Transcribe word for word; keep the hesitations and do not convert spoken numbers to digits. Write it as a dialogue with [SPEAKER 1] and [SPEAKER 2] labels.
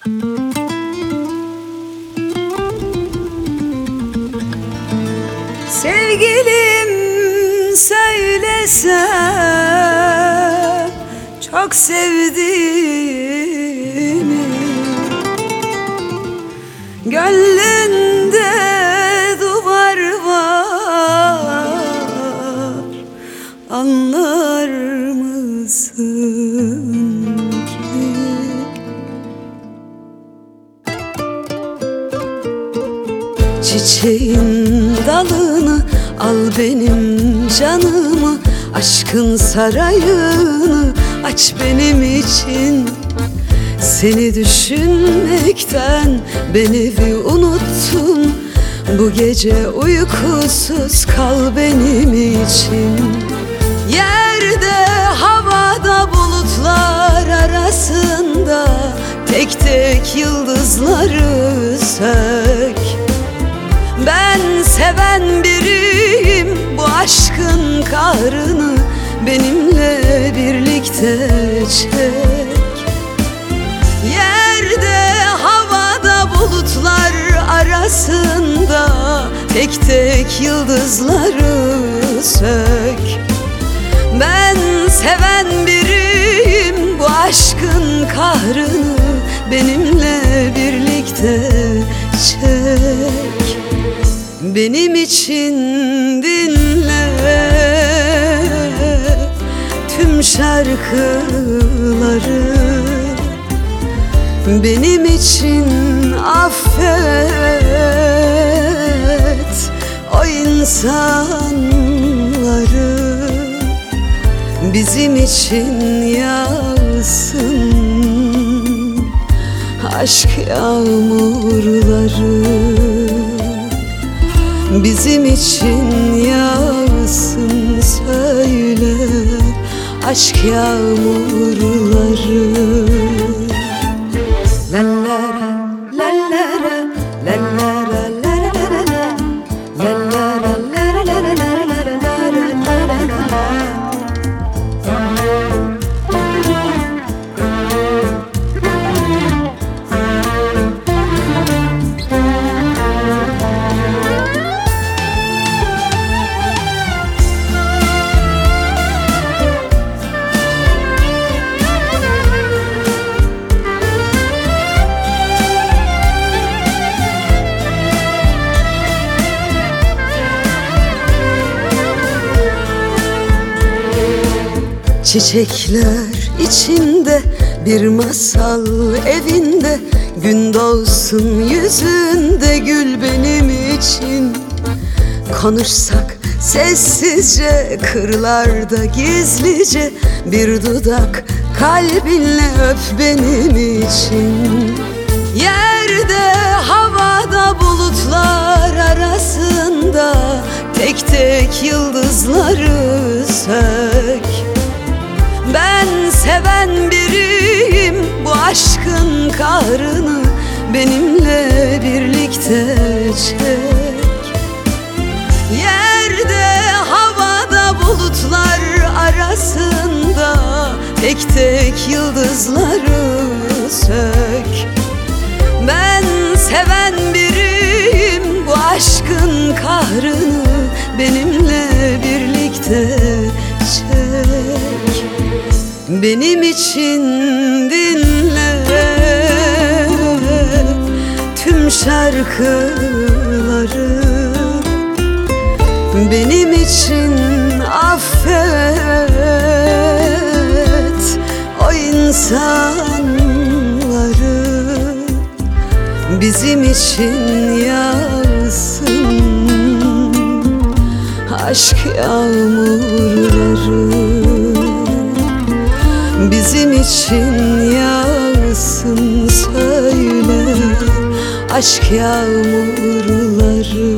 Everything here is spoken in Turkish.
[SPEAKER 1] Sevgilim söylesem çok sevdiğimi, gönlünde duvar var, anlar mısın ki? Çiçeğin dalını al benim canımı, aşkın sarayını aç benim için. Seni düşünmekten ben evi unuttum, bu gece uykusuz kal benim için. Yerde havada bulutlar arasında tek tek yıldızları sök. Ben seven biriyim, bu aşkın kahrını benimle birlikte çek. Yerde havada bulutlar arasında tek tek yıldızları sök. Ben seven biriyim, bu aşkın kahrını benimle birlikte çek. Benim için dinle tüm şarkıları, benim için affet o insanları, bizim için yağsın aşk yağmurları, bizim için yağsın söyle aşk yağmurları. La la la la la la la çiçekler içinde bir masal evinde, gün doğsun yüzünde gül benim için. Konuşsak sessizce kırlarda gizlice, bir dudak kalbinle öp benim için. Yerde havada bulutlar arasında tek tek yıldızları sök. Ben seven biriyim, bu aşkın kahrını benimle birlikte çek. Yerde havada bulutlar arasında tek tek yıldızları sök. Ben seven biriyim, bu aşkın kahrını benimle birlikte çek. Benim için dinle tüm şarkıları, benim için affet o insanları, bizim için yağsın aşk yağmurları, bizim için yağsın söyle aşk yağmurları.